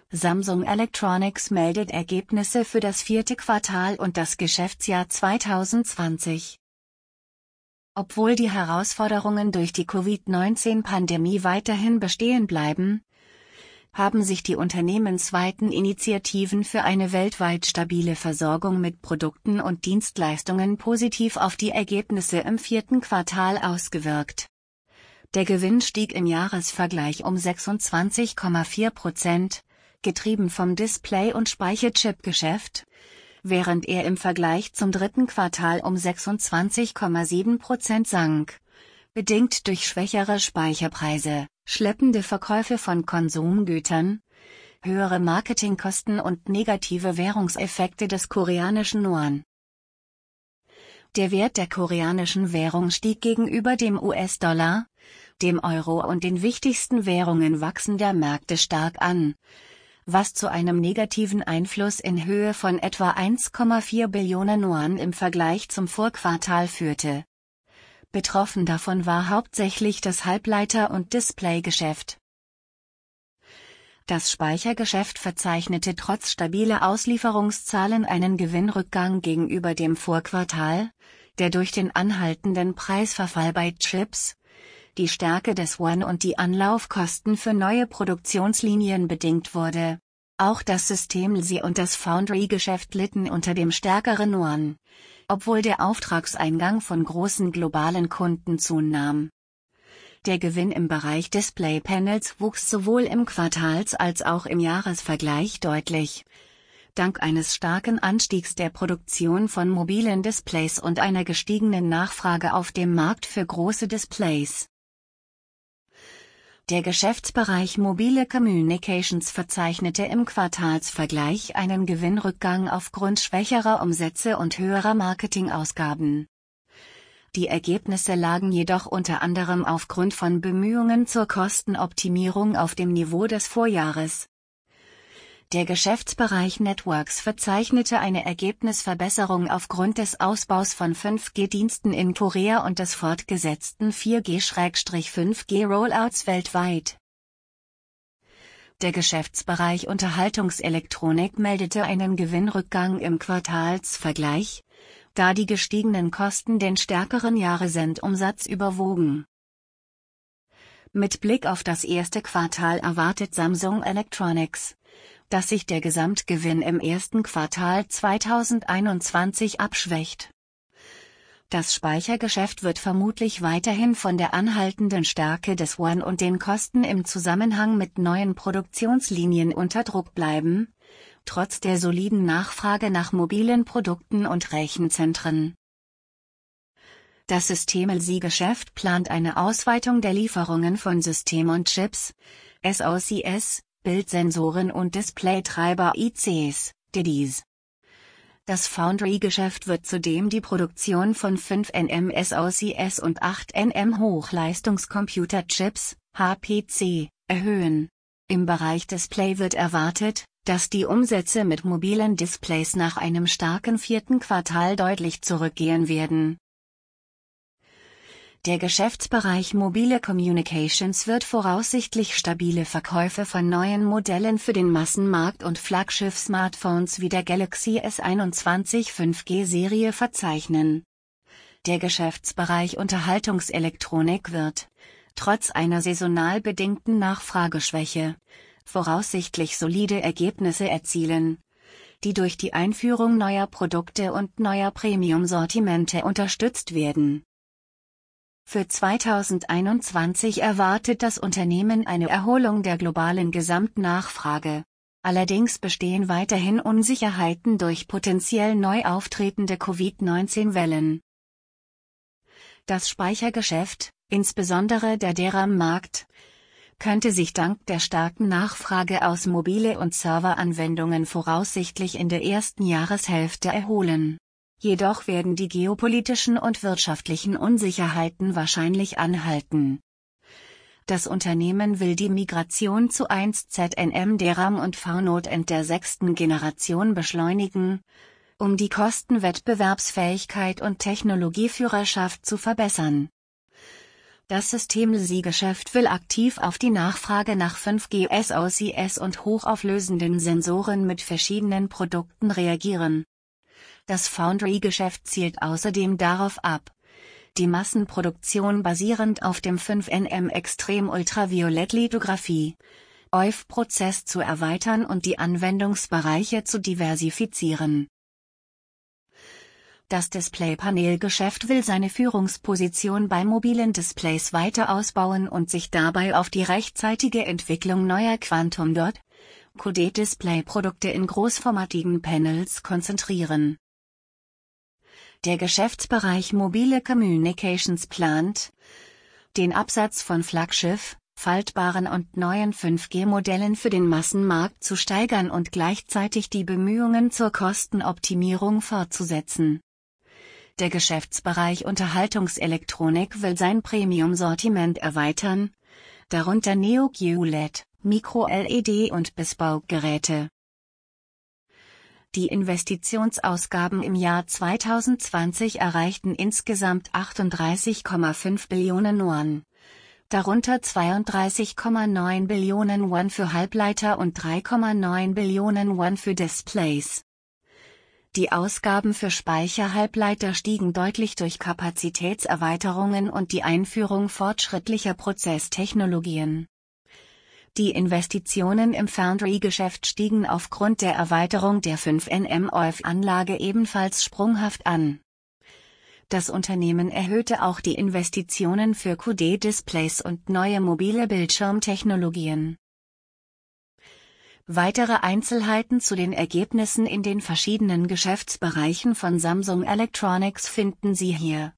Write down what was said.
Samsung Electronics meldet Ergebnisse für das vierte Quartal und das Geschäftsjahr 2020. Obwohl die Herausforderungen durch die Covid-19-Pandemie weiterhin bestehen bleiben, haben sich die unternehmensweiten Initiativen für eine weltweit stabile Versorgung mit Produkten und Dienstleistungen positiv auf die Ergebnisse im vierten Quartal ausgewirkt. Der Gewinn stieg im Jahresvergleich um 26,4%, getrieben vom Display- und Speicherchip-Geschäft, während er im Vergleich zum dritten Quartal um 26,7% sank, bedingt durch schwächere Speicherpreise, schleppende Verkäufe von Konsumgütern, höhere Marketingkosten und negative Währungseffekte des koreanischen Won. Der Wert der koreanischen Währung stieg gegenüber dem US-Dollar, dem Euro und den wichtigsten Währungen wachsender Märkte stark an, was zu einem negativen Einfluss in Höhe von etwa 1,4 Billionen Won im Vergleich zum Vorquartal führte. Betroffen davon war hauptsächlich das Halbleiter- und Displaygeschäft. Das Speichergeschäft verzeichnete trotz stabiler Auslieferungszahlen einen Gewinnrückgang gegenüber dem Vorquartal, der durch den anhaltenden Preisverfall bei Chips, die Stärke des Won und die Anlaufkosten für neue Produktionslinien bedingt wurde. Auch das System-SI und das Foundry-Geschäft litten unter dem stärkeren Won, obwohl der Auftragseingang von großen globalen Kunden zunahm. Der Gewinn im Bereich Display-Panels wuchs sowohl im Quartals- als auch im Jahresvergleich deutlich, dank eines starken Anstiegs der Produktion von mobilen Displays und einer gestiegenen Nachfrage auf dem Markt für große Displays. Der Geschäftsbereich Mobile Communications verzeichnete im Quartalsvergleich einen Gewinnrückgang aufgrund schwächerer Umsätze und höherer Marketingausgaben. Die Ergebnisse lagen jedoch unter anderem aufgrund von Bemühungen zur Kostenoptimierung auf dem Niveau des Vorjahres. Der Geschäftsbereich Networks verzeichnete eine Ergebnisverbesserung aufgrund des Ausbaus von 5G-Diensten in Korea und des fortgesetzten 4G/5G-Rollouts weltweit. Der Geschäftsbereich Unterhaltungselektronik meldete einen Gewinnrückgang im Quartalsvergleich, da die gestiegenen Kosten den stärkeren Jahresendumsatz überwogen. Mit Blick auf das erste Quartal erwartet Samsung Electronics, dass sich der Gesamtgewinn im ersten Quartal 2021 abschwächt. Das Speichergeschäft wird vermutlich weiterhin von der anhaltenden Stärke des Won und den Kosten im Zusammenhang mit neuen Produktionslinien unter Druck bleiben, trotz der soliden Nachfrage nach mobilen Produkten und Rechenzentren. Das System-SI-Geschäft plant eine Ausweitung der Lieferungen von System- und Chips, SoCs, Bildsensoren und Displaytreiber ICs, DIDs. Das Foundry-Geschäft wird zudem die Produktion von 5nm SoCs und 8nm Hochleistungscomputerchips, HPC, erhöhen. Im Bereich Display wird erwartet, dass die Umsätze mit mobilen Displays nach einem starken vierten Quartal deutlich zurückgehen werden. Der Geschäftsbereich Mobile Communications wird voraussichtlich stabile Verkäufe von neuen Modellen für den Massenmarkt und Flaggschiff-Smartphones wie der Galaxy S21 5G-Serie verzeichnen. Der Geschäftsbereich Unterhaltungselektronik wird, trotz einer saisonal bedingten Nachfrageschwäche, voraussichtlich solide Ergebnisse erzielen, die durch die Einführung neuer Produkte und neuer Premium-Sortimente unterstützt werden. Für 2021 erwartet das Unternehmen eine Erholung der globalen Gesamtnachfrage. Allerdings bestehen weiterhin Unsicherheiten durch potenziell neu auftretende Covid-19-Wellen. Das Speichergeschäft, insbesondere der DRAM-Markt, könnte sich dank der starken Nachfrage aus mobile und Serveranwendungen voraussichtlich in der ersten Jahreshälfte erholen. Jedoch werden die geopolitischen und wirtschaftlichen Unsicherheiten wahrscheinlich anhalten. Das Unternehmen will die Migration zu 1ZNM DRAM und V-Node der 6. Generation beschleunigen, um die Kostenwettbewerbsfähigkeit und Technologieführerschaft zu verbessern. Das System-SI-Geschäft will aktiv auf die Nachfrage nach 5G SoCs und hochauflösenden Sensoren mit verschiedenen Produkten reagieren. Das Foundry-Geschäft zielt außerdem darauf ab, die Massenproduktion basierend auf dem 5nm Extrem-Ultraviolett-Lithografie EUV-Prozess zu erweitern und die Anwendungsbereiche zu diversifizieren. Das Displaypanel-Geschäft will seine Führungsposition bei mobilen Displays weiter ausbauen und sich dabei auf die rechtzeitige Entwicklung neuer Quantum Dot QD-Display-Produkte in großformatigen Panels konzentrieren. Der Geschäftsbereich Mobile Communications plant, den Absatz von Flaggschiff, faltbaren und neuen 5G-Modellen für den Massenmarkt zu steigern und gleichzeitig die Bemühungen zur Kostenoptimierung fortzusetzen. Der Geschäftsbereich Unterhaltungselektronik will sein Premium-Sortiment erweitern, darunter Neo-QLED, Micro-LED und Bespoke-Geräte. Die Investitionsausgaben im Jahr 2020 erreichten insgesamt 38,5 Billionen Yuan, darunter 32,9 Billionen Yuan für Halbleiter und 3,9 Billionen Yuan für Displays. Die Ausgaben für Speicherhalbleiter stiegen deutlich durch Kapazitätserweiterungen und die Einführung fortschrittlicher Prozesstechnologien. Die Investitionen im Foundry-Geschäft stiegen aufgrund der Erweiterung der 5nm EUV-Anlage ebenfalls sprunghaft an. Das Unternehmen erhöhte auch die Investitionen für QD-Displays und neue mobile Bildschirmtechnologien. Weitere Einzelheiten zu den Ergebnissen in den verschiedenen Geschäftsbereichen von Samsung Electronics finden Sie hier.